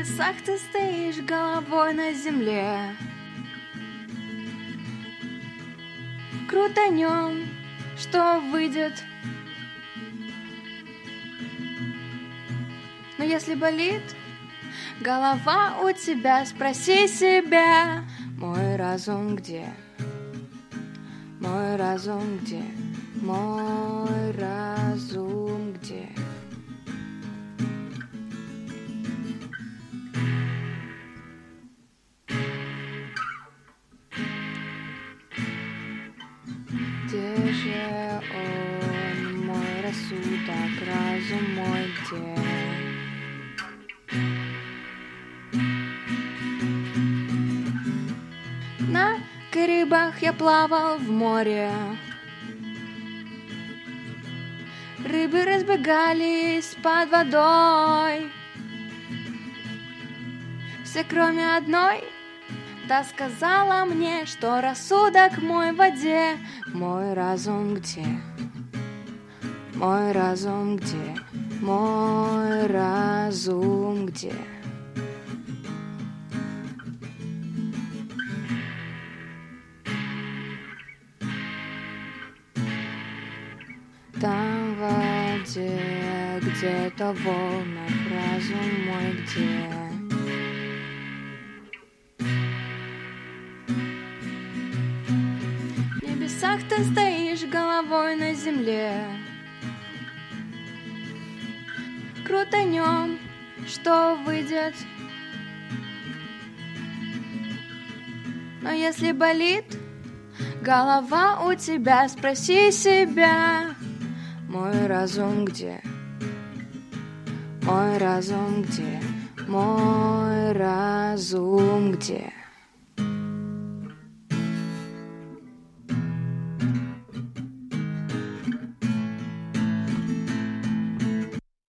небесах ты стоишь головой на земле. Крутанем, что выйдет. Но если болит голова у тебя, спроси себя: мой разум где? Мой разум где? Мой разум где? Где же он, мой рассудок, разум мой где? На Карибах я плавал в море. Рыбы разбегались под водой. Все кроме одной. Та сказала мне, что рассудок мой в воде. Мой разум где? Мой разум где? Мой разум где? Там в воде, где-то в волнах, разум мой где? В небесах ты стоишь головой на земле. Крутанем, что выйдет. Но если болит голова у тебя, спроси себя: мой разум где? Мой разум где? Мой разум где?